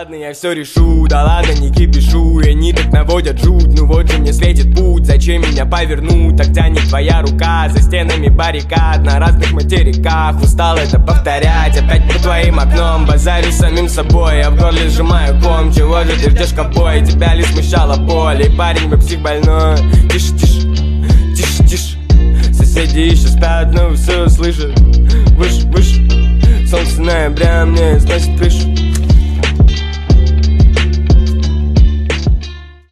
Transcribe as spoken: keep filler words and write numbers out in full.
ладно, я все решу, да ладно, не кипишу. И они так наводят жуть, ну вот же мне светит путь. Зачем меня повернуть, так тянет твоя рука. За стенами баррикад, на разных материках. Устал это повторять, опять по твоим окном. Базарю самим собой, я в горле сжимаю ком. Чего же ты ждешь, ковбой, тебя ли смущало поле? И парень, вы псих больной. Тише, тише, тише, тише. Соседи еще спят, но все слышат. Выше, выше. Солнце ноября мне сносит крышу.